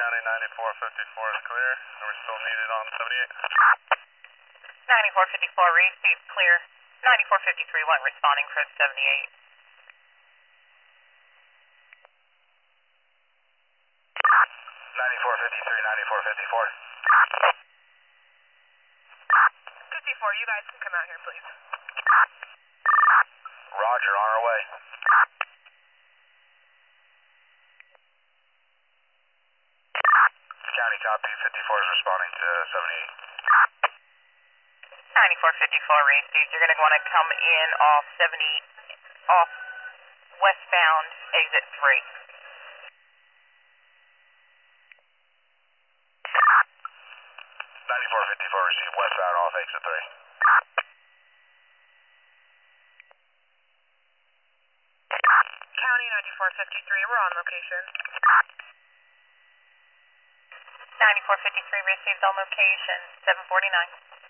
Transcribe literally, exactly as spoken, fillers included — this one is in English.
County ninety-four fifty-four is clear. Are we still needed on seventy-eight? ninety-four fifty-four received clear. ninety-four fifty-three one responding for seventy-eight. ninety-four fifty-three, ninety-four fifty-four. fifty-four, you guys can come out here, please. Roger, on our way. County copy, fifty-four is responding to seventy-eight. ninety-four fifty-four received. You're going to want to come in off seventy, off westbound exit three. ninety-four fifty-four received westbound off exit three. County ninety-four fifty-three, we're on location. ninety-four fifty-three received on location, seven forty-nine.